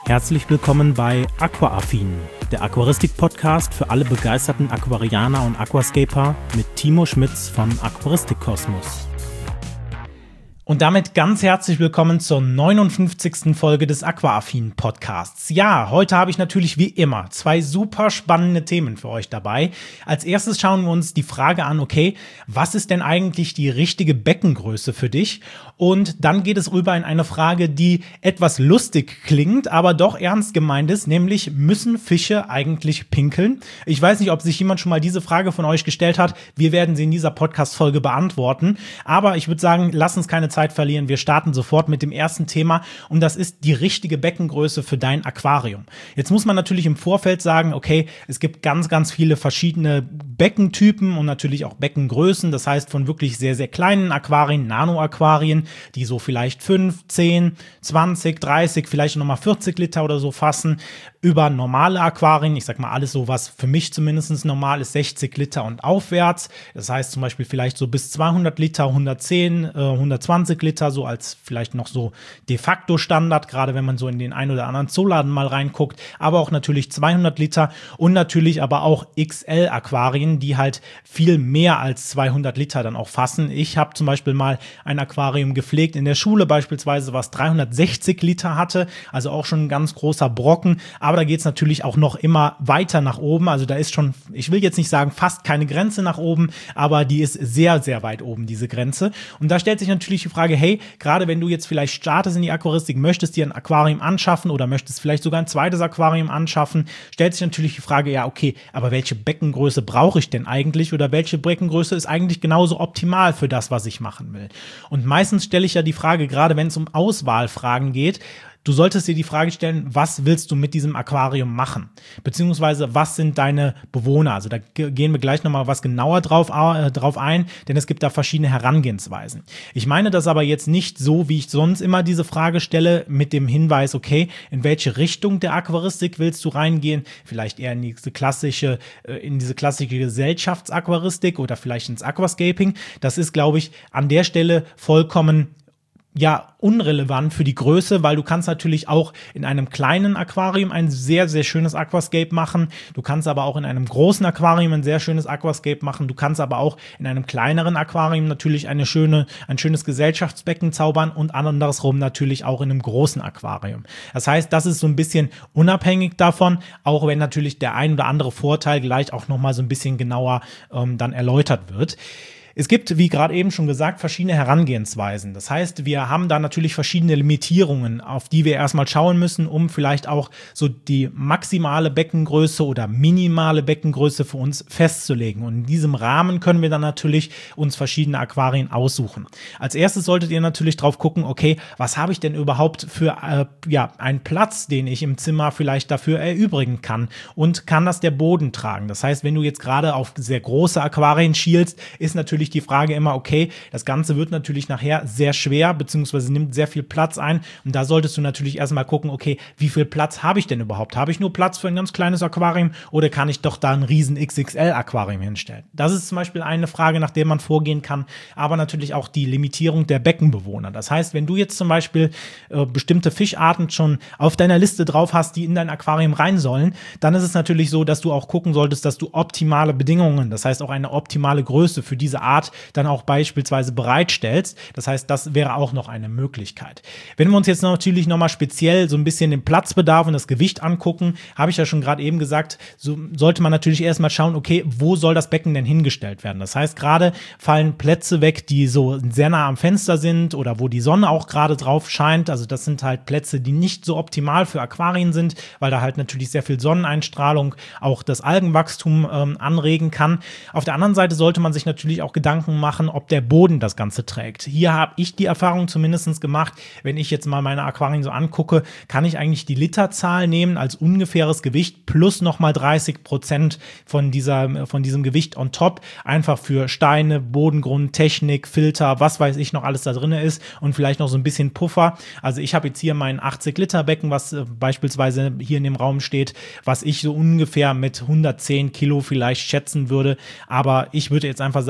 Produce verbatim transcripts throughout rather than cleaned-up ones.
Herzlich willkommen bei Aquaaffin, der Aquaristik-Podcast für alle begeisterten Aquarianer und Aquascaper mit Timo Schmitz von Aquaristik Kosmos. Und damit ganz herzlich willkommen zur neunundfünfzigsten Folge des Aquaaffin Podcasts. Ja, heute habe ich natürlich wie immer zwei super spannende Themen für euch dabei. Als erstes schauen wir uns die Frage an, okay, was ist denn eigentlich die richtige Beckengröße für dich? Und dann geht es rüber in eine Frage, die etwas lustig klingt, aber doch ernst gemeint ist, nämlich müssen Fische eigentlich pinkeln? Ich weiß nicht, ob sich jemand schon mal diese Frage von euch gestellt hat. Wir werden sie in dieser Podcast-Folge beantworten. Aber ich würde sagen, lass uns keine Zeit verlieren. Wir starten sofort mit dem ersten Thema und das ist die richtige Beckengröße für dein Aquarium. Jetzt muss man natürlich im Vorfeld sagen, okay, es gibt ganz, ganz viele verschiedene Beckentypen und natürlich auch Beckengrößen. Das heißt, von wirklich sehr, sehr kleinen Aquarien, Nano-Aquarien, die so vielleicht fünf, zehn, zwanzig, dreißig, vielleicht nochmal vierzig Liter oder so fassen, über normale Aquarien, ich sag mal alles so, was für mich zumindest normal ist, sechzig Liter und aufwärts. Das heißt zum Beispiel vielleicht so bis zweihundert Liter, hundertzehn, hundertzwanzig Liter, so als vielleicht noch so de facto Standard, gerade wenn man so in den ein oder anderen Zooladen mal reinguckt, aber auch natürlich zweihundert Liter und natürlich aber auch X L-Aquarien, die halt viel mehr als zweihundert Liter dann auch fassen. Ich habe zum Beispiel mal ein Aquarium gepflegt in der Schule beispielsweise, was dreihundertsechzig Liter hatte, also auch schon ein ganz großer Brocken, aber da geht es natürlich auch noch immer weiter nach oben, also da ist schon, ich will jetzt nicht sagen fast keine Grenze nach oben, aber die ist sehr, sehr weit oben, diese Grenze. Und da stellt sich natürlich die Frage, hey, gerade wenn du jetzt vielleicht startest in die Aquaristik, möchtest dir ein Aquarium anschaffen oder möchtest vielleicht sogar ein zweites Aquarium anschaffen, stellt sich natürlich die Frage, ja okay, aber welche Beckengröße brauche ich denn eigentlich oder welche Beckengröße ist eigentlich genauso optimal für das, was ich machen will? Und meistens stelle ich ja die Frage, gerade wenn es um Auswahlfragen geht, du solltest dir die Frage stellen, was willst du mit diesem Aquarium machen? Beziehungsweise, was sind deine Bewohner? Also da gehen wir gleich nochmal was genauer drauf, äh, drauf ein, denn es gibt da verschiedene Herangehensweisen. Ich meine das aber jetzt nicht so, wie ich sonst immer diese Frage stelle, mit dem Hinweis, okay, in welche Richtung der Aquaristik willst du reingehen? Vielleicht eher in diese klassische, äh, in diese klassische Gesellschaftsaquaristik oder vielleicht ins Aquascaping. Das ist, glaube ich, an der Stelle vollkommen ja, unrelevant für die Größe, weil du kannst natürlich auch in einem kleinen Aquarium ein sehr, sehr schönes Aquascape machen. Du kannst aber auch in einem großen Aquarium ein sehr schönes Aquascape machen. Du kannst aber auch in einem kleineren Aquarium natürlich eine schöne, ein schönes Gesellschaftsbecken zaubern und andersrum natürlich auch in einem großen Aquarium. Das heißt, das ist so ein bisschen unabhängig davon, auch wenn natürlich der ein oder andere Vorteil gleich auch nochmal so ein bisschen genauer ähm, dann erläutert wird. Es gibt, wie gerade eben schon gesagt, verschiedene Herangehensweisen. Das heißt, wir haben da natürlich verschiedene Limitierungen, auf die wir erstmal schauen müssen, um vielleicht auch so die maximale Beckengröße oder minimale Beckengröße für uns festzulegen. Und in diesem Rahmen können wir dann natürlich uns verschiedene Aquarien aussuchen. Als erstes solltet ihr natürlich drauf gucken, okay, was habe ich denn überhaupt für äh, ja, einen Platz, den ich im Zimmer vielleicht dafür erübrigen kann und kann das der Boden tragen? Das heißt, wenn du jetzt gerade auf sehr große Aquarien schielst, ist natürlich die Frage immer, okay, das Ganze wird natürlich nachher sehr schwer, beziehungsweise nimmt sehr viel Platz ein und da solltest du natürlich erstmal gucken, okay, wie viel Platz habe ich denn überhaupt? Habe ich nur Platz für ein ganz kleines Aquarium oder kann ich doch da ein riesen X X L-Aquarium hinstellen? Das ist zum Beispiel eine Frage, nach der man vorgehen kann, aber natürlich auch die Limitierung der Beckenbewohner. Das heißt, wenn du jetzt zum Beispiel äh, bestimmte Fischarten schon auf deiner Liste drauf hast, die in dein Aquarium rein sollen, dann ist es natürlich so, dass du auch gucken solltest, dass du optimale Bedingungen, das heißt auch eine optimale Größe für diese Art dann auch beispielsweise bereitstellst. Das heißt, das wäre auch noch eine Möglichkeit. Wenn wir uns jetzt natürlich nochmal speziell so ein bisschen den Platzbedarf und das Gewicht angucken, habe ich ja schon gerade eben gesagt, so sollte man natürlich erstmal schauen, okay, wo soll das Becken denn hingestellt werden? Das heißt, gerade fallen Plätze weg, die so sehr nah am Fenster sind oder wo die Sonne auch gerade drauf scheint. Also das sind halt Plätze, die nicht so optimal für Aquarien sind, weil da halt natürlich sehr viel Sonneneinstrahlung auch das Algenwachstum ähm, anregen kann. Auf der anderen Seite sollte man sich natürlich auch Gedanken machen, ob der Boden das Ganze trägt. Hier habe ich die Erfahrung zumindest gemacht, wenn ich jetzt mal meine Aquarien so angucke, kann ich eigentlich die Literzahl nehmen als ungefähres Gewicht plus nochmal dreißig Prozent von dieser, von diesem Gewicht on top, einfach für Steine, Bodengrund, Technik, Filter, was weiß ich noch alles da drin ist und vielleicht noch so ein bisschen Puffer. Also ich habe jetzt hier mein achtzig Liter Becken, was äh, beispielsweise hier in dem Raum steht, was ich so ungefähr mit hundertzehn Kilo vielleicht schätzen würde, aber ich würde jetzt einfach sagen, das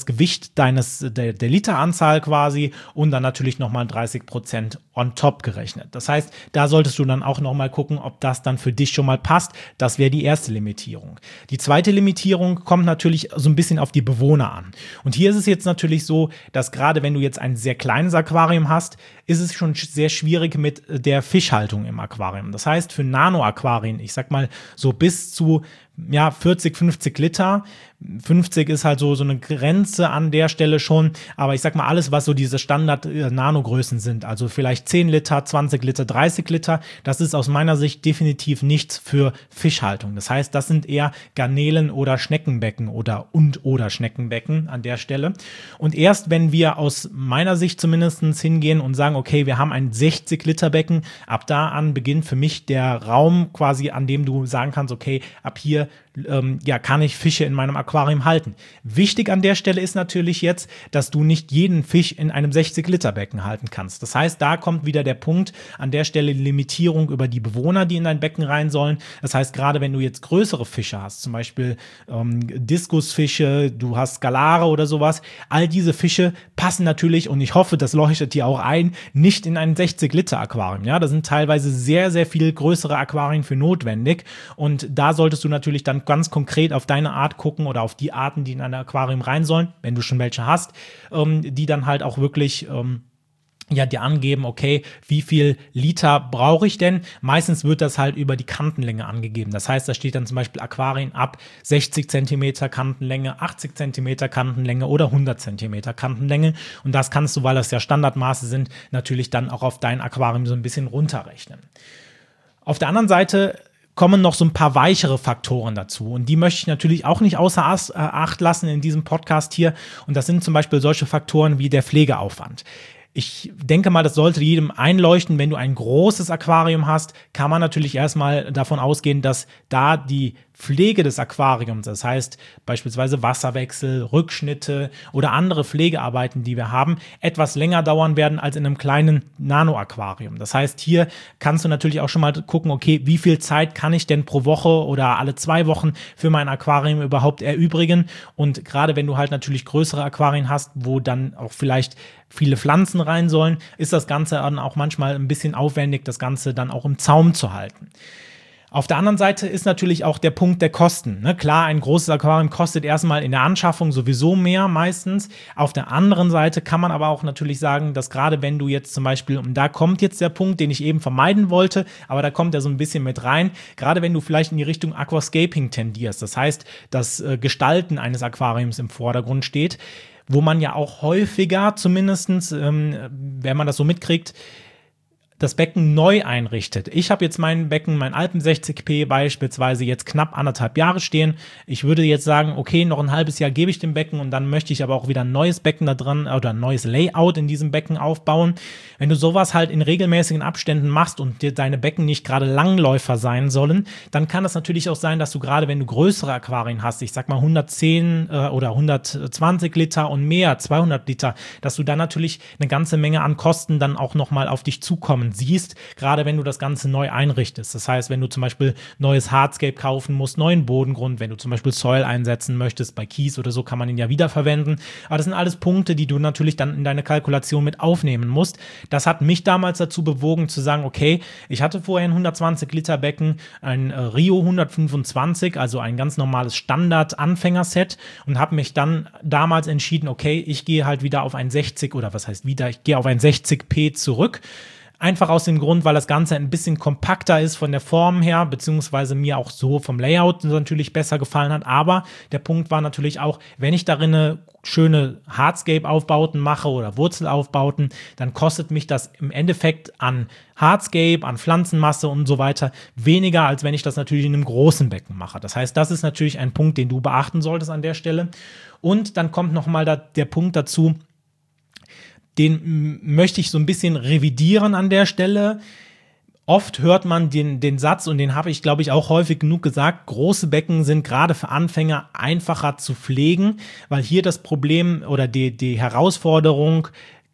Gewicht deines, der, der Literanzahl quasi und dann natürlich nochmal dreißig Prozent on top gerechnet. Das heißt, da solltest du dann auch nochmal gucken, ob das dann für dich schon mal passt. Das wäre die erste Limitierung. Die zweite Limitierung kommt natürlich so ein bisschen auf die Bewohner an. Und hier ist es jetzt natürlich so, dass gerade wenn du jetzt ein sehr kleines Aquarium hast, ist es schon sehr schwierig mit der Fischhaltung im Aquarium. Das heißt, für Nano-Aquarien, ich sag mal so bis zu ja, vierzig, fünfzig Liter. fünfzig ist halt so, so eine Grenze an der Stelle schon. Aber ich sag mal, alles, was so diese Standard-Nanogrößen sind, also vielleicht zehn Liter, zwanzig Liter, dreißig Liter, das ist aus meiner Sicht definitiv nichts für Fischhaltung. Das heißt, das sind eher Garnelen oder Schneckenbecken oder und oder Schneckenbecken an der Stelle. Und erst wenn wir aus meiner Sicht zumindest hingehen und sagen, okay, wir haben ein sechzig Liter Becken, ab da an beginnt für mich der Raum quasi, an dem du sagen kannst, okay, ab hier ähm, ja, kann ich Fische in meinem Aquarium halten. Wichtig an der Stelle ist natürlich jetzt, dass du nicht jeden Fisch in einem sechzig Liter Becken halten kannst. Das heißt, da kommt wieder der Punkt, an der Stelle Limitierung über die Bewohner, die in dein Becken rein sollen. Das heißt, gerade wenn du jetzt größere Fische hast, zum Beispiel ähm, Diskusfische, du hast Skalare oder sowas, all diese Fische passen natürlich, und ich hoffe, das leuchtet dir auch ein, nicht in ein sechzig Liter Aquarium. Ja, da sind teilweise sehr, sehr viel größere Aquarien für notwendig, und da solltest du natürlich dann ganz konkret auf deine Art gucken oder auf die Arten, die in ein Aquarium rein sollen, wenn du schon welche hast, ähm, die dann halt auch wirklich ähm, ja, dir angeben, okay, wie viel Liter brauche ich denn? Meistens wird das halt über die Kantenlänge angegeben. Das heißt, da steht dann zum Beispiel Aquarien ab sechzig Zentimeter Kantenlänge, achtzig Zentimeter Kantenlänge oder hundert Zentimeter Kantenlänge. Und das kannst du, weil das ja Standardmaße sind, natürlich dann auch auf dein Aquarium so ein bisschen runterrechnen. Auf der anderen Seite kommen noch so ein paar weichere Faktoren dazu. Und die möchte ich natürlich auch nicht außer Acht lassen in diesem Podcast hier. Und das sind zum Beispiel solche Faktoren wie der Pflegeaufwand. Ich denke mal, das sollte jedem einleuchten. Wenn du ein großes Aquarium hast, kann man natürlich erstmal davon ausgehen, dass da die Pflege des Aquariums, das heißt beispielsweise Wasserwechsel, Rückschnitte oder andere Pflegearbeiten, die wir haben, etwas länger dauern werden als in einem kleinen Nano-Aquarium. Das heißt, hier kannst du natürlich auch schon mal gucken, okay, wie viel Zeit kann ich denn pro Woche oder alle zwei Wochen für mein Aquarium überhaupt erübrigen? Und gerade wenn du halt natürlich größere Aquarien hast, wo dann auch vielleicht viele Pflanzen rein sollen, ist das Ganze dann auch manchmal ein bisschen aufwendig, das Ganze dann auch im Zaum zu halten. Auf der anderen Seite ist natürlich auch der Punkt der Kosten. Ne? Klar, ein großes Aquarium kostet erstmal in der Anschaffung sowieso mehr meistens. Auf der anderen Seite kann man aber auch natürlich sagen, dass gerade wenn du jetzt zum Beispiel, und da kommt jetzt der Punkt, den ich eben vermeiden wollte, aber da kommt er so ein bisschen mit rein, gerade wenn du vielleicht in die Richtung Aquascaping tendierst, das heißt, das äh, Gestalten eines Aquariums im Vordergrund steht, wo man ja auch häufiger zumindestens, ähm, wenn man das so mitkriegt, das Becken neu einrichtet. Ich habe jetzt mein Becken, mein Alpen sechzig P beispielsweise jetzt knapp anderthalb Jahre stehen. Ich würde jetzt sagen, okay, noch ein halbes Jahr gebe ich dem Becken und dann möchte ich aber auch wieder ein neues Becken da dran oder ein neues Layout in diesem Becken aufbauen. Wenn du sowas halt in regelmäßigen Abständen machst und dir deine Becken nicht gerade Langläufer sein sollen, dann kann das natürlich auch sein, dass du gerade, wenn du größere Aquarien hast, ich sag mal hundertzehn äh, oder hundertzwanzig Liter und mehr, zweihundert Liter, dass du dann natürlich eine ganze Menge an Kosten dann auch nochmal auf dich zukommen siehst, gerade wenn du das Ganze neu einrichtest. Das heißt, wenn du zum Beispiel neues Hardscape kaufen musst, neuen Bodengrund, wenn du zum Beispiel Soil einsetzen möchtest, bei Kies oder so kann man ihn ja wiederverwenden. Aber das sind alles Punkte, die du natürlich dann in deine Kalkulation mit aufnehmen musst. Das hat mich damals dazu bewogen zu sagen, okay, ich hatte vorher ein hundertzwanzig Liter Becken, ein äh, Rio hundertfünfundzwanzig, also ein ganz normales Standard-Anfängerset und habe mich dann damals entschieden, okay, ich gehe halt wieder auf ein sechzig oder was heißt wieder, ich gehe auf ein sechzig P zurück. Einfach aus dem Grund, weil das Ganze ein bisschen kompakter ist von der Form her, beziehungsweise mir auch so vom Layout natürlich besser gefallen hat. Aber der Punkt war natürlich auch, wenn ich darin eine schöne Hardscape-Aufbauten mache oder Wurzelaufbauten, dann kostet mich das im Endeffekt an Hardscape, an Pflanzenmasse und so weiter weniger, als wenn ich das natürlich in einem großen Becken mache. Das heißt, das ist natürlich ein Punkt, den du beachten solltest an der Stelle. Und dann kommt nochmal da der Punkt dazu, den möchte ich so ein bisschen revidieren an der Stelle. Oft hört man den, den Satz, und den habe ich, glaube ich, auch häufig genug gesagt, große Becken sind gerade für Anfänger einfacher zu pflegen, weil hier das Problem oder die, die Herausforderung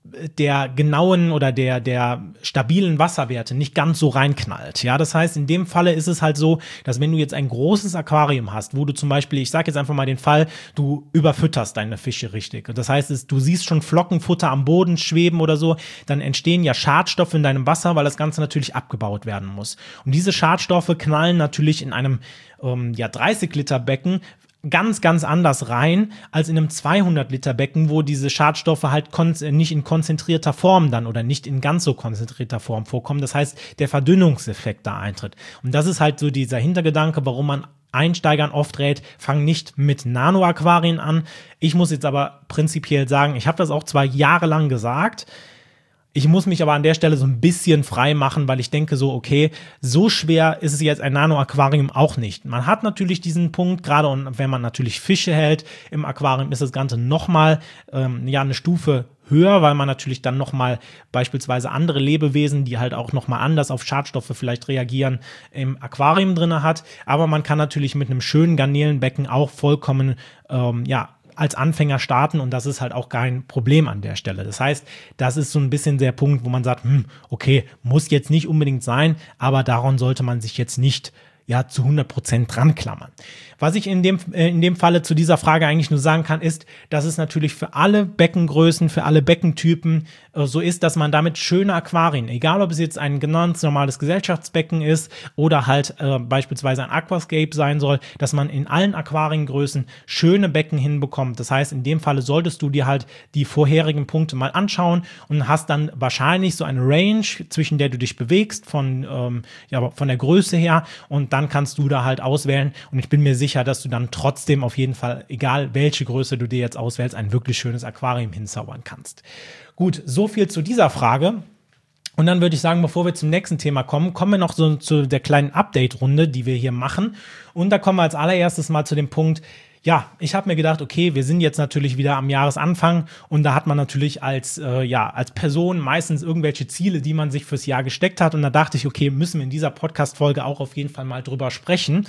der genauen oder der der stabilen Wasserwerte nicht ganz so reinknallt. Ja, das heißt, in dem Falle ist es halt so, dass wenn du jetzt ein großes Aquarium hast, wo du zum Beispiel, ich sage jetzt einfach mal den Fall, du überfütterst deine Fische richtig. Das heißt, es, du siehst schon Flockenfutter am Boden schweben oder so, dann entstehen ja Schadstoffe in deinem Wasser, weil das Ganze natürlich abgebaut werden muss. Und diese Schadstoffe knallen natürlich in einem ähm, ja, dreißig Liter Becken ganz, ganz anders rein als in einem zweihundert Liter Becken, wo diese Schadstoffe halt kon- nicht in konzentrierter Form dann oder nicht in ganz so konzentrierter Form vorkommen. Das heißt, der Verdünnungseffekt da eintritt. Und das ist halt so dieser Hintergedanke, warum man Einsteigern oft rät, fang nicht mit Nano-Aquarien an. Ich muss jetzt aber prinzipiell sagen, ich habe das auch zwar jahrelang gesagt, ich muss mich aber an der Stelle so ein bisschen frei machen, weil ich denke so, okay, so schwer ist es jetzt ein Nano-Aquarium auch nicht. Man hat natürlich diesen Punkt, gerade und wenn man natürlich Fische hält im Aquarium, ist das Ganze nochmal ähm, ja, eine Stufe höher, weil man natürlich dann nochmal beispielsweise andere Lebewesen, die halt auch nochmal anders auf Schadstoffe vielleicht reagieren, im Aquarium drin hat. Aber man kann natürlich mit einem schönen Garnelenbecken auch vollkommen, ähm, ja, als Anfänger starten und das ist halt auch kein Problem an der Stelle. Das heißt, das ist so ein bisschen der Punkt, wo man sagt, hm, okay, muss jetzt nicht unbedingt sein, aber daran sollte man sich jetzt nicht ja zu hundert Prozent dran klammern. Was ich in dem, äh, in dem Falle zu dieser Frage eigentlich nur sagen kann, ist, dass es natürlich für alle Beckengrößen, für alle Beckentypen äh, so ist, dass man damit schöne Aquarien, egal ob es jetzt ein ganz normales Gesellschaftsbecken ist oder halt äh, beispielsweise ein Aquascape sein soll, dass man in allen Aquariengrößen schöne Becken hinbekommt. Das heißt, in dem Falle solltest du dir halt die vorherigen Punkte mal anschauen und hast dann wahrscheinlich so eine Range, zwischen der du dich bewegst, von, ähm, ja, von der Größe her und dann kannst du da halt auswählen und ich bin mir sicher, dass du dann trotzdem auf jeden Fall, egal welche Größe du dir jetzt auswählst, ein wirklich schönes Aquarium hinzaubern kannst. Gut, so viel zu dieser Frage. Und dann würde ich sagen, bevor wir zum nächsten Thema kommen, kommen wir noch so zu der kleinen Update-Runde, die wir hier machen. Und da kommen wir als allererstes mal zu dem Punkt, ja, ich habe mir gedacht, okay, wir sind jetzt natürlich wieder am Jahresanfang und da hat man natürlich als, äh, ja, als Person meistens irgendwelche Ziele, die man sich fürs Jahr gesteckt hat. Und da dachte ich, okay, müssen wir in dieser Podcast-Folge auch auf jeden Fall mal drüber sprechen.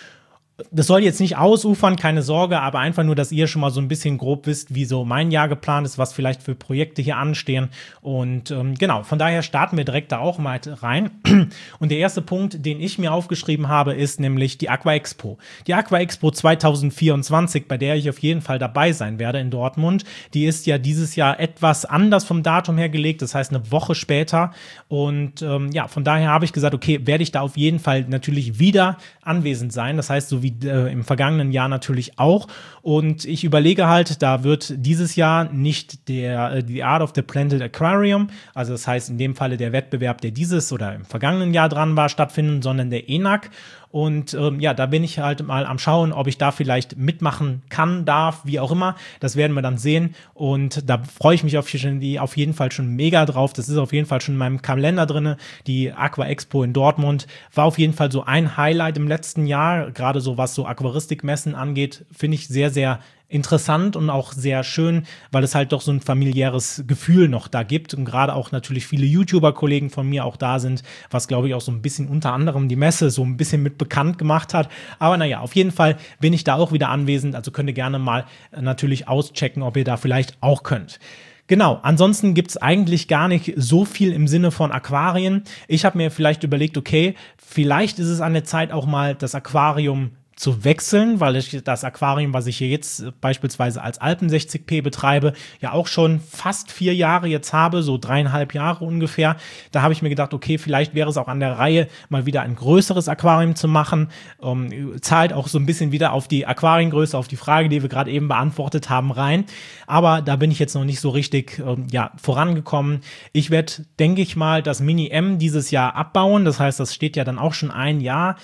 Das soll jetzt nicht ausufern, keine Sorge, aber einfach nur, dass ihr schon mal so ein bisschen grob wisst, wie so mein Jahr geplant ist, was vielleicht für Projekte hier anstehen. Und ähm, genau, von daher starten wir direkt da auch mal rein. Und der erste Punkt, den ich mir aufgeschrieben habe, ist nämlich die Aqua Expo. Die Aqua Expo zwanzig vierundzwanzig, bei der ich auf jeden Fall dabei sein werde in Dortmund, die ist ja dieses Jahr etwas anders vom Datum her gelegt, das heißt eine Woche später. Und ähm, ja, von daher habe ich gesagt, okay, werde ich da auf jeden Fall natürlich wieder anwesend sein. Das heißt, so wie äh, im vergangenen Jahr natürlich auch. Und ich überlege halt, da wird dieses Jahr nicht der äh, The Art of the Planted Aquarium, also das heißt in dem Falle der Wettbewerb, der dieses oder im vergangenen Jahr dran war, stattfinden, sondern der E N A C. Und ähm, ja, da bin ich halt mal am Schauen, ob ich da vielleicht mitmachen kann, darf, wie auch immer. Das werden wir dann sehen. Und da freue ich mich auf, auf jeden Fall schon mega drauf. Das ist auf jeden Fall schon in meinem Kalender drin. Die Aqua Expo in Dortmund war auf jeden Fall so ein Highlight im letzten Jahr. Gerade so was so Aquaristikmessen angeht, finde ich sehr, sehr interessant und auch sehr schön, weil es halt doch so ein familiäres Gefühl noch da gibt und gerade auch natürlich viele YouTuber-Kollegen von mir auch da sind, was glaube ich auch so ein bisschen unter anderem die Messe so ein bisschen mit bekannt gemacht hat. Aber naja, auf jeden Fall bin ich da auch wieder anwesend, also könnt ihr gerne mal natürlich auschecken, ob ihr da vielleicht auch könnt. Genau, ansonsten gibt's eigentlich gar nicht so viel im Sinne von Aquarien. Ich habe mir vielleicht überlegt, okay, vielleicht ist es an der Zeit auch mal das Aquarium zu wechseln, weil ich das Aquarium, was ich hier jetzt beispielsweise als Alpen sechzig P betreibe, ja auch schon fast vier Jahre jetzt habe, so dreieinhalb Jahre ungefähr. Da habe ich mir gedacht, okay, vielleicht wäre es auch an der Reihe, mal wieder ein größeres Aquarium zu machen. Ähm, zahlt auch so ein bisschen wieder auf die Aquariengröße, auf die Frage, die wir gerade eben beantwortet haben, rein. Aber da bin ich jetzt noch nicht so richtig ähm, ja, vorangekommen. Ich werde, denke ich mal, das Mini-M dieses Jahr abbauen. Das heißt, das steht ja dann auch schon ein Jahr.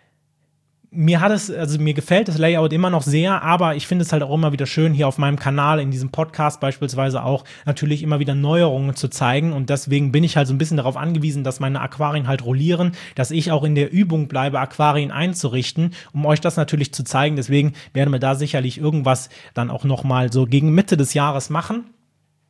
Mir hat es, also mir gefällt das Layout immer noch sehr, aber ich finde es halt auch immer wieder schön, hier auf meinem Kanal, in diesem Podcast beispielsweise auch, natürlich immer wieder Neuerungen zu zeigen und deswegen bin ich halt so ein bisschen darauf angewiesen, dass meine Aquarien halt rollieren, dass ich auch in der Übung bleibe, Aquarien einzurichten, um euch das natürlich zu zeigen. Deswegen werden wir da sicherlich irgendwas dann auch nochmal so gegen Mitte des Jahres machen.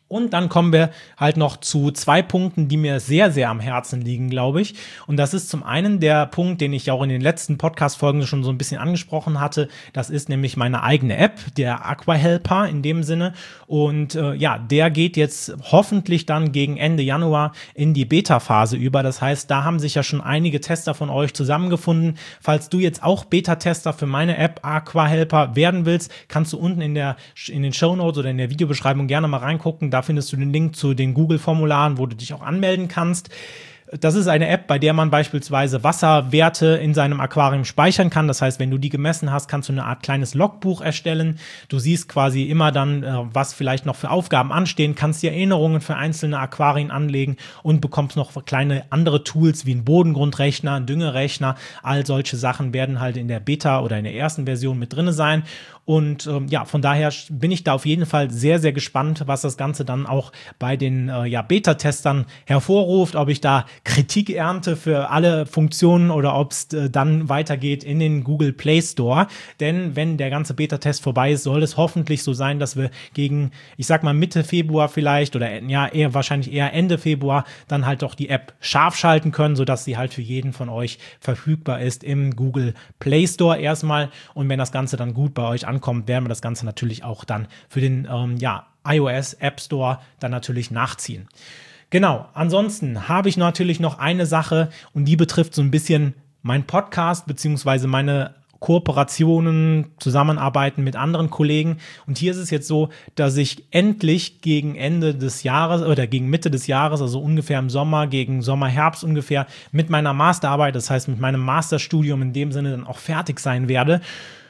Und dann kommen wir halt noch zu zwei Punkten, die mir sehr, sehr am Herzen liegen, glaube ich. Und das ist zum einen der Punkt, den ich auch in den letzten Podcast-Folgen schon so ein bisschen angesprochen hatte. Das ist nämlich meine eigene App, der AquaHelper in dem Sinne. Und äh, ja, der geht jetzt hoffentlich dann gegen Ende Januar in die Beta-Phase über. Das heißt, da haben sich ja schon einige Tester von euch zusammengefunden. Falls du jetzt auch Beta-Tester für meine App AquaHelper werden willst, kannst du unten in der in den Shownotes oder in der Videobeschreibung gerne mal reingucken. Da findest du den Link zu den Google-Formularen, wo du dich auch anmelden kannst. Das ist eine App, bei der man beispielsweise Wasserwerte in seinem Aquarium speichern kann. Das heißt, wenn du die gemessen hast, kannst du eine Art kleines Logbuch erstellen. Du siehst quasi immer dann, was vielleicht noch für Aufgaben anstehen, kannst dir Erinnerungen für einzelne Aquarien anlegen und bekommst noch kleine andere Tools wie einen Bodengrundrechner, einen Düngerechner. All solche Sachen werden halt in der Beta oder in der ersten Version mit drin sein. Und ähm, ja, von daher bin ich da auf jeden Fall sehr, sehr gespannt, was das Ganze dann auch bei den äh, ja, Beta-Testern hervorruft, ob ich da Kritik ernte für alle Funktionen oder ob es äh, dann weitergeht in den Google Play Store. Denn wenn der ganze Beta-Test vorbei ist, soll es hoffentlich so sein, dass wir gegen, ich sag mal Mitte Februar vielleicht oder ja, eher wahrscheinlich eher Ende Februar dann halt doch die App scharf schalten können, sodass sie halt für jeden von euch verfügbar ist im Google Play Store erstmal. Und wenn das Ganze dann gut bei euch ankommt, kommt, werden wir das Ganze natürlich auch dann für den ähm, ja, iOS App Store dann natürlich nachziehen. Genau, ansonsten habe ich natürlich noch eine Sache und die betrifft so ein bisschen meinen Podcast beziehungsweise meine Kooperationen, Zusammenarbeiten mit anderen Kollegen. Und hier ist es jetzt so, dass ich endlich gegen Ende des Jahres oder gegen Mitte des Jahres, also ungefähr im Sommer, gegen Sommer, Herbst ungefähr, mit meiner Masterarbeit, das heißt mit meinem Masterstudium in dem Sinne dann auch fertig sein werde.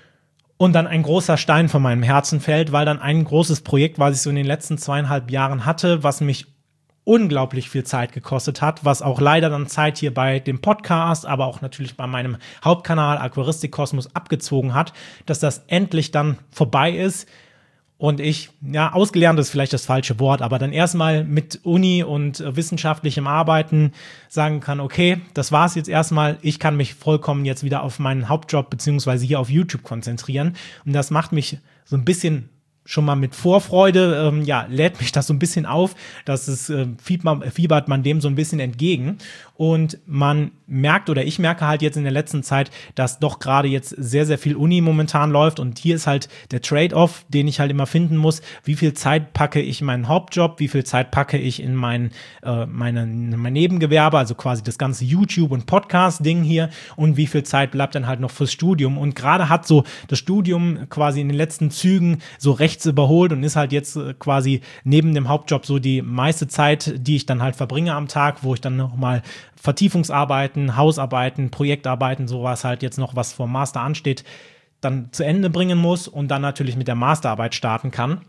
Und dann ein großer Stein von meinem Herzen fällt, weil dann ein großes Projekt, was ich so in den letzten zweieinhalb Jahren hatte, was mich unglaublich viel Zeit gekostet hat, was auch leider dann Zeit hier bei dem Podcast, aber auch natürlich bei meinem Hauptkanal Aquaristik Kosmos abgezogen hat, dass das endlich dann vorbei ist. Und ich, ja, ausgelernt ist vielleicht das falsche Wort, aber dann erstmal mit Uni und äh, wissenschaftlichem Arbeiten sagen kann, okay, das war's jetzt erstmal, ich kann mich vollkommen jetzt wieder auf meinen Hauptjob beziehungsweise hier auf YouTube konzentrieren. Und das macht mich so ein bisschen schon mal mit Vorfreude, ähm, ja, lädt mich das so ein bisschen auf, dass es äh, fiebert man dem so ein bisschen entgegen und man merkt oder ich merke halt jetzt in der letzten Zeit, dass doch gerade jetzt sehr, sehr viel Uni momentan läuft und hier ist halt der Trade-off, den ich halt immer finden muss, wie viel Zeit packe ich in meinen Hauptjob, wie viel Zeit packe ich in mein, äh, meine, mein Nebengewerbe, also quasi das ganze YouTube- und Podcast-Ding hier und wie viel Zeit bleibt dann halt noch fürs Studium und gerade hat so das Studium quasi in den letzten Zügen so rechts überholt und ist halt jetzt quasi neben dem Hauptjob so die meiste Zeit, die ich dann halt verbringe am Tag, wo ich dann nochmal Vertiefungsarbeiten, Hausarbeiten, Projektarbeiten, sowas halt jetzt noch, was vom Master ansteht, dann zu Ende bringen muss und dann natürlich mit der Masterarbeit starten kann.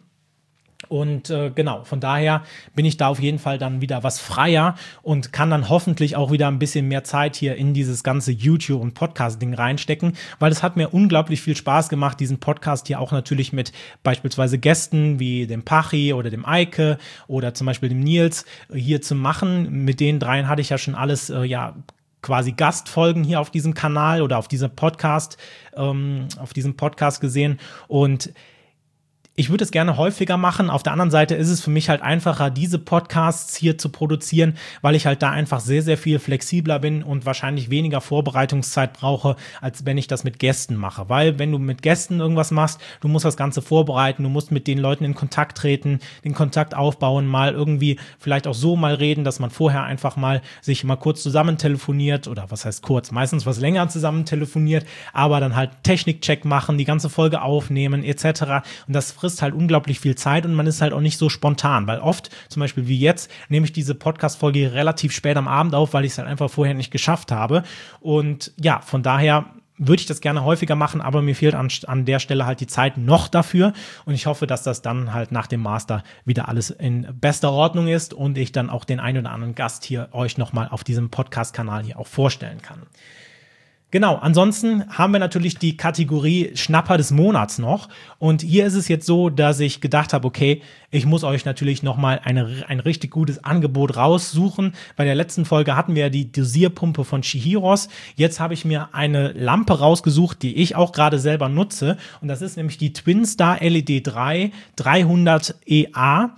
Und äh, genau, von daher bin ich da auf jeden Fall dann wieder was freier und kann dann hoffentlich auch wieder ein bisschen mehr Zeit hier in dieses ganze YouTube- und Podcast-Ding reinstecken, weil es hat mir unglaublich viel Spaß gemacht, diesen Podcast hier auch natürlich mit beispielsweise Gästen wie dem Pachi oder dem Eike oder zum Beispiel dem Nils hier zu machen. Mit den dreien hatte ich ja schon alles, äh, ja, quasi Gastfolgen hier auf diesem Kanal oder auf diesem Podcast, ähm, auf diesem Podcast gesehen und ich würde es gerne häufiger machen. Auf der anderen Seite ist es für mich halt einfacher, diese Podcasts hier zu produzieren, weil ich halt da einfach sehr, sehr viel flexibler bin und wahrscheinlich weniger Vorbereitungszeit brauche, als wenn ich das mit Gästen mache. Weil wenn du mit Gästen irgendwas machst, du musst das Ganze vorbereiten, du musst mit den Leuten in Kontakt treten, den Kontakt aufbauen, mal irgendwie vielleicht auch so mal reden, dass man vorher einfach mal sich mal kurz zusammen telefoniert oder was heißt kurz, meistens was länger zusammen telefoniert, aber dann halt Technikcheck machen, die ganze Folge aufnehmen et cetera. Und das frisst halt unglaublich viel Zeit und man ist halt auch nicht so spontan, weil oft, zum Beispiel wie jetzt, nehme ich diese Podcast-Folge relativ spät am Abend auf, weil ich es halt einfach vorher nicht geschafft habe und ja, von daher würde ich das gerne häufiger machen, aber mir fehlt an, an der Stelle halt die Zeit noch dafür und ich hoffe, dass das dann halt nach dem Master wieder alles in bester Ordnung ist und ich dann auch den einen oder anderen Gast hier euch nochmal auf diesem Podcast-Kanal hier auch vorstellen kann. Genau, ansonsten haben wir natürlich die Kategorie Schnapper des Monats noch und hier ist es jetzt so, dass ich gedacht habe, okay, ich muss euch natürlich nochmal eine, ein richtig gutes Angebot raussuchen. Bei der letzten Folge hatten wir ja die Dosierpumpe von Chihiros. Jetzt habe ich mir eine Lampe rausgesucht, die ich auch gerade selber nutze und das ist nämlich die Twinstar L E D drei dreihundert E A.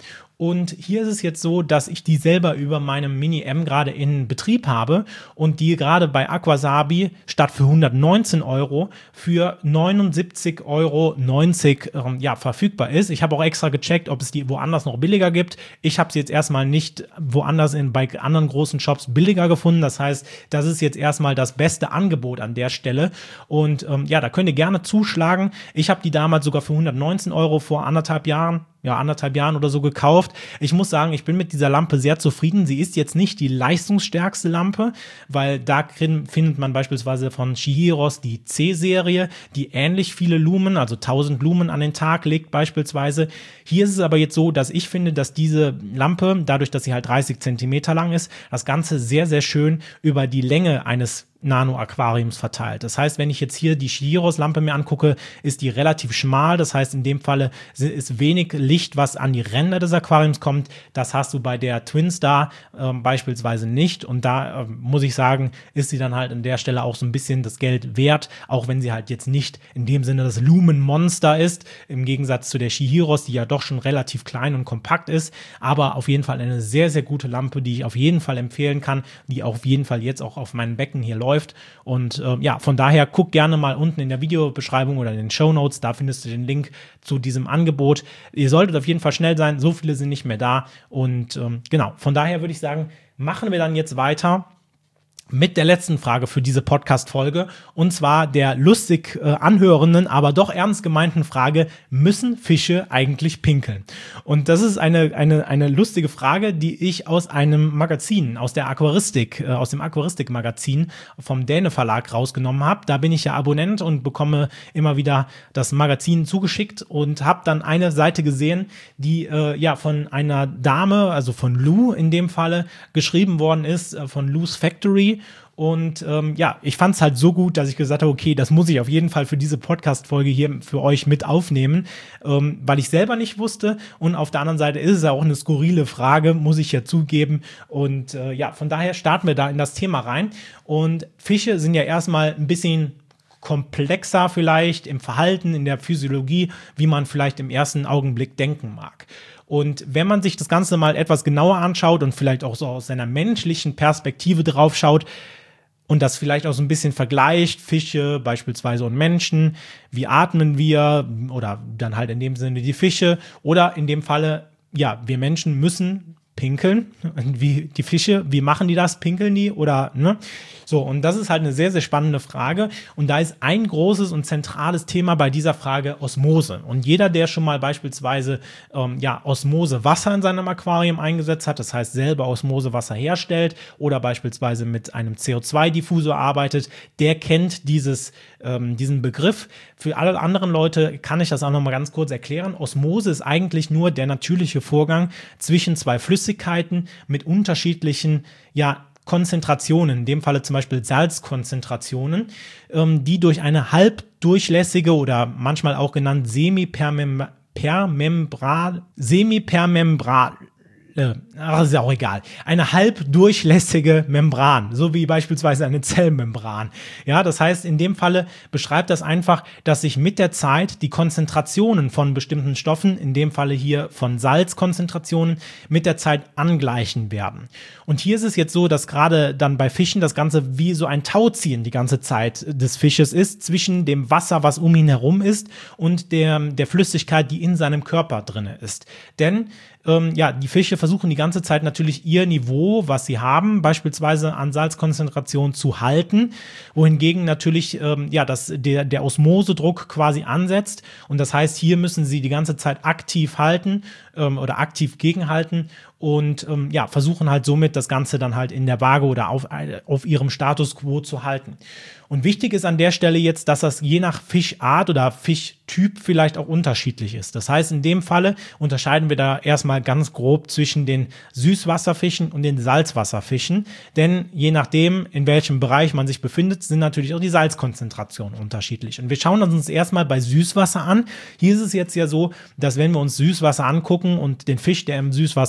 Und hier ist es jetzt so, dass ich die selber über meinem Mini-M gerade in Betrieb habe und die gerade bei Aquasabi statt für hundertneunzehn Euro für neunundsiebzig Euro neunzig ähm, ja, verfügbar ist. Ich habe auch extra gecheckt, ob es die woanders noch billiger gibt. Ich habe sie jetzt erstmal nicht woanders in, bei anderen großen Shops billiger gefunden. Das heißt, das ist jetzt erstmal das beste Angebot an der Stelle. Und ähm, ja, da könnt ihr gerne zuschlagen. Ich habe die damals sogar für hundertneunzehn Euro vor anderthalb Jahren ja, anderthalb Jahren oder so gekauft. Ich muss sagen, ich bin mit dieser Lampe sehr zufrieden. Sie ist jetzt nicht die leistungsstärkste Lampe, weil da findet man beispielsweise von Shihiros die C-Serie, die ähnlich viele Lumen, also tausend Lumen an den Tag legt beispielsweise. Hier ist es aber jetzt so, dass ich finde, dass diese Lampe, dadurch, dass sie halt dreißig Zentimeter lang ist, das Ganze sehr, sehr schön über die Länge eines Nano-Aquariums verteilt. Das heißt, wenn ich jetzt hier die Shihiros-Lampe mir angucke, ist die relativ schmal. Das heißt, in dem Falle ist wenig Licht, was an die Ränder des Aquariums kommt. Das hast du bei der Twinstar äh, beispielsweise nicht. Und da äh, muss ich sagen, ist sie dann halt an der Stelle auch so ein bisschen das Geld wert, auch wenn sie halt jetzt nicht in dem Sinne das Lumen-Monster ist, im Gegensatz zu der Shihiros, die ja doch schon relativ klein und kompakt ist. Aber auf jeden Fall eine sehr, sehr gute Lampe, die ich auf jeden Fall empfehlen kann, die auf jeden Fall jetzt auch auf meinem Becken hier läuft. Und äh, ja, von daher guck gerne mal unten in der Videobeschreibung oder in den Shownotes, da findest du den Link zu diesem Angebot. Ihr solltet auf jeden Fall schnell sein, so viele sind nicht mehr da. Und ähm, genau, von daher würde ich sagen, machen wir dann jetzt weiter mit der letzten Frage für diese Podcast-Folge, und zwar der lustig äh, anhörenden, aber doch ernst gemeinten Frage: Müssen Fische eigentlich pinkeln? Und das ist eine eine eine lustige Frage, die ich aus einem Magazin, aus der Aquaristik, äh, aus dem Aquaristik-Magazin vom Däne Verlag rausgenommen habe. Da bin ich ja Abonnent und bekomme immer wieder das Magazin zugeschickt und habe dann eine Seite gesehen, die äh, ja von einer Dame, also von Lou in dem Falle, geschrieben worden ist, äh, von Lou's Factory. Und ähm, ja, ich fand es halt so gut, dass ich gesagt habe, okay, das muss ich auf jeden Fall für diese Podcast-Folge hier für euch mit aufnehmen, ähm, weil ich selber nicht wusste. Und auf der anderen Seite ist es ja auch eine skurrile Frage, muss ich ja zugeben. Und äh, ja, von daher starten wir da in das Thema rein. Und Fische sind ja erstmal ein bisschen komplexer vielleicht im Verhalten, in der Physiologie, wie man vielleicht im ersten Augenblick denken mag. Und wenn man sich das Ganze mal etwas genauer anschaut und vielleicht auch so aus seiner menschlichen Perspektive drauf schaut und das vielleicht auch so ein bisschen vergleicht, Fische beispielsweise und Menschen, wie atmen wir, oder dann halt in dem Sinne die Fische, oder in dem Falle, ja, wir Menschen müssen pinkeln, wie die Fische, wie machen die das, pinkeln die oder, ne? So, und das ist halt eine sehr, sehr spannende Frage, und da ist ein großes und zentrales Thema bei dieser Frage Osmose. Und jeder, der schon mal beispielsweise ähm, ja, Osmosewasser in seinem Aquarium eingesetzt hat, das heißt selber Osmosewasser herstellt oder beispielsweise mit einem C O zwei Diffusor arbeitet, der kennt dieses, ähm, diesen Begriff. Für alle anderen Leute kann ich das auch noch mal ganz kurz erklären. Osmose ist eigentlich nur der natürliche Vorgang zwischen zwei Flüssigkeiten mit unterschiedlichen, ja, Konzentrationen, in dem Falle zum Beispiel Salzkonzentrationen, ähm, die durch eine halbdurchlässige oder manchmal auch genannt semipermembran, semipermembran, äh, ach, ist ja auch egal, eine halbdurchlässige Membran, so wie beispielsweise eine Zellmembran. Ja, das heißt, in dem Falle beschreibt das einfach, dass sich mit der Zeit die Konzentrationen von bestimmten Stoffen, in dem Falle hier von Salzkonzentrationen, mit der Zeit angleichen werden. Und hier ist es jetzt so, dass gerade dann bei Fischen das Ganze wie so ein Tauziehen die ganze Zeit des Fisches ist, zwischen dem Wasser, was um ihn herum ist, und der, der Flüssigkeit, die in seinem Körper drinne ist. Denn ähm, ja, die Fische versuchen die ganze Zeit natürlich ihr Niveau, was sie haben, beispielsweise an Salzkonzentration zu halten, wohingegen natürlich ähm, ja, das, der, der Osmosedruck quasi ansetzt, und das heißt, hier müssen sie die ganze Zeit aktiv halten ähm, oder aktiv gegenhalten und ähm, ja, versuchen halt somit das Ganze dann halt in der Waage oder auf, auf ihrem Status quo zu halten. Und wichtig ist an der Stelle jetzt, dass das je nach Fischart oder Fischtyp vielleicht auch unterschiedlich ist. Das heißt, in dem Falle unterscheiden wir da erstmal ganz grob zwischen den Süßwasserfischen und den Salzwasserfischen, denn je nachdem, in welchem Bereich man sich befindet, sind natürlich auch die Salzkonzentrationen unterschiedlich. Und wir schauen uns erstmal bei Süßwasser an. Hier ist es jetzt ja so, dass wenn wir uns Süßwasser angucken und den Fisch, der im Süßwasser schwimmt,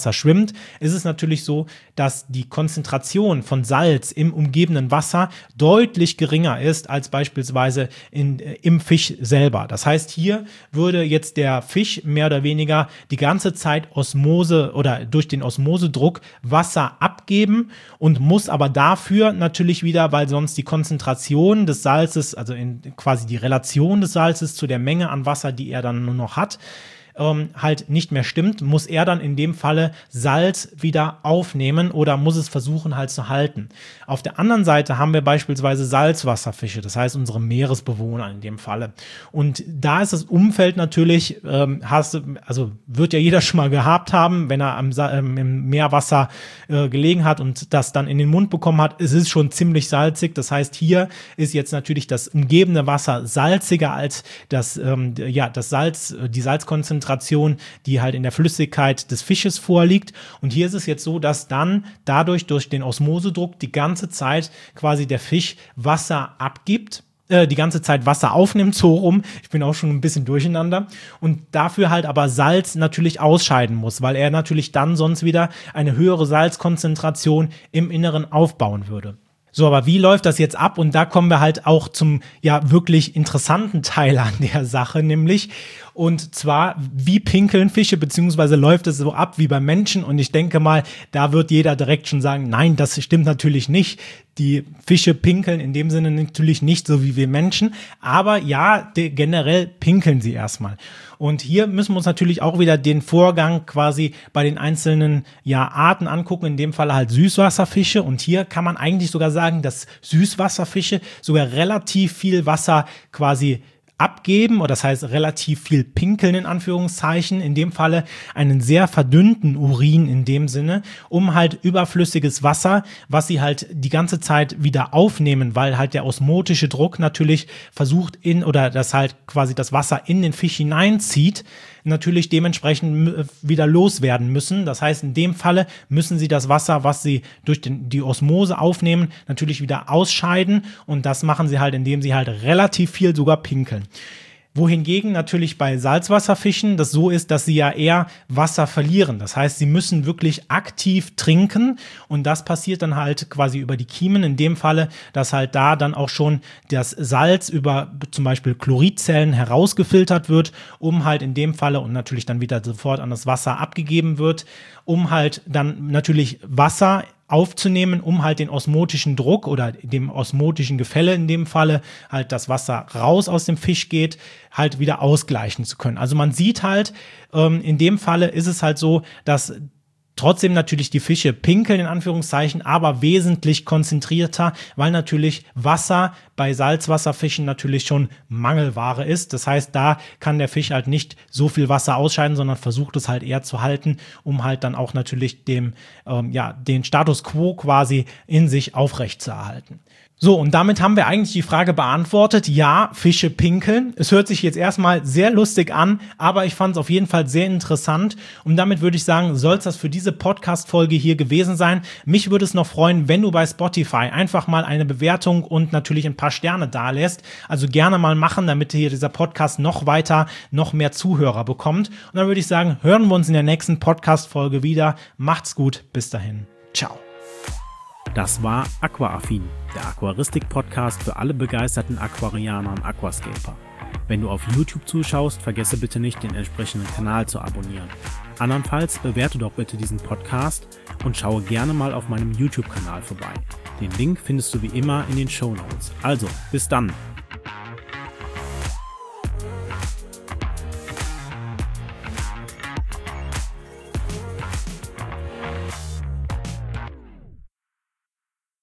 stimmt, ist es natürlich so, dass die Konzentration von Salz im umgebenden Wasser deutlich geringer ist als beispielsweise in, äh, im Fisch selber. Das heißt, hier würde jetzt der Fisch mehr oder weniger die ganze Zeit Osmose oder durch den Osmosedruck Wasser abgeben und muss aber dafür natürlich wieder, weil sonst die Konzentration des Salzes, also in quasi die Relation des Salzes zu der Menge an Wasser, die er dann nur noch hat, ähm, halt nicht mehr stimmt, muss er dann in dem Falle Salz wieder aufnehmen oder muss es versuchen halt zu halten. Auf der anderen Seite haben wir beispielsweise Salzwasserfische, das heißt unsere Meeresbewohner in dem Falle. Und da ist das Umfeld natürlich, ähm, hast, also wird ja jeder schon mal gehabt haben, wenn er am, ähm, im Meerwasser äh, gelegen hat und das dann in den Mund bekommen hat, es ist schon ziemlich salzig. Das heißt, hier ist jetzt natürlich das umgebende Wasser salziger als das, ähm, ja, das Salz, die Salzkonzentration, die halt in der Flüssigkeit des Fisches vorliegt. Und hier ist es jetzt so, dass dann dadurch durch den Osmosedruck die ganze Zeit quasi der Fisch Wasser abgibt, äh, die ganze Zeit Wasser aufnimmt, so rum. Ich bin auch schon ein bisschen durcheinander. Und dafür halt aber Salz natürlich ausscheiden muss, weil er natürlich dann sonst wieder eine höhere Salzkonzentration im Inneren aufbauen würde. So, aber wie läuft das jetzt ab? Und da kommen wir halt auch zum ja wirklich interessanten Teil an der Sache, nämlich und zwar, wie pinkeln Fische, beziehungsweise läuft es so ab wie beim Menschen? Und ich denke mal, da wird jeder direkt schon sagen, nein, das stimmt natürlich nicht. Die Fische pinkeln in dem Sinne natürlich nicht so wie wir Menschen, aber ja, de- generell pinkeln sie erstmal. Und hier müssen wir uns natürlich auch wieder den Vorgang quasi bei den einzelnen ja, Arten angucken, in dem Fall halt Süßwasserfische. Und hier kann man eigentlich sogar sagen, dass Süßwasserfische sogar relativ viel Wasser quasi abgeben, oder das heißt relativ viel pinkeln in Anführungszeichen, in dem Falle einen sehr verdünnten Urin in dem Sinne, um halt überflüssiges Wasser, was sie halt die ganze Zeit wieder aufnehmen, weil halt der osmotische Druck natürlich versucht in, oder das halt quasi das Wasser in den Fisch hineinzieht, natürlich dementsprechend wieder loswerden müssen. Das heißt, in dem Falle müssen sie das Wasser, was sie durch den, die Osmose aufnehmen, natürlich wieder ausscheiden, und das machen sie halt, indem sie halt relativ viel sogar pinkeln. Wohingegen natürlich bei Salzwasserfischen das so ist, dass sie ja eher Wasser verlieren. Das heißt, sie müssen wirklich aktiv trinken, und das passiert dann halt quasi über die Kiemen. In dem Falle, dass halt da dann auch schon das Salz über zum Beispiel Chloridzellen herausgefiltert wird, um halt in dem Falle und natürlich dann wieder sofort an das Wasser abgegeben wird, um halt dann natürlich Wasser aufzunehmen, um halt den osmotischen Druck oder dem osmotischen Gefälle in dem Falle halt das Wasser raus aus dem Fisch geht, halt wieder ausgleichen zu können. Also man sieht halt, ähm, in dem Falle ist es halt so, dass trotzdem natürlich die Fische pinkeln, in Anführungszeichen, aber wesentlich konzentrierter, weil natürlich Wasser bei Salzwasserfischen natürlich schon Mangelware ist. Das heißt, da kann der Fisch halt nicht so viel Wasser ausscheiden, sondern versucht es halt eher zu halten, um halt dann auch natürlich dem, ähm, ja, den Status quo quasi in sich aufrechtzuerhalten. So, und damit haben wir eigentlich die Frage beantwortet. Ja, Fische pinkeln. Es hört sich jetzt erstmal sehr lustig an, aber ich fand es auf jeden Fall sehr interessant. Und damit würde ich sagen, soll es das für diese Podcast-Folge hier gewesen sein. Mich würde es noch freuen, wenn du bei Spotify einfach mal eine Bewertung und natürlich ein paar Sterne dalässt. Also gerne mal machen, damit hier dieser Podcast noch weiter, noch mehr Zuhörer bekommt. Und dann würde ich sagen, hören wir uns in der nächsten Podcast-Folge wieder. Macht's gut, bis dahin. Ciao. Das war Aquaaffin, der Aquaristik-Podcast für alle begeisterten Aquarianer und Aquascaper. Wenn du auf YouTube zuschaust, vergesse bitte nicht, den entsprechenden Kanal zu abonnieren. Andernfalls bewerte doch bitte diesen Podcast und schaue gerne mal auf meinem YouTube-Kanal vorbei. Den Link findest du wie immer in den Shownotes. Also, bis dann!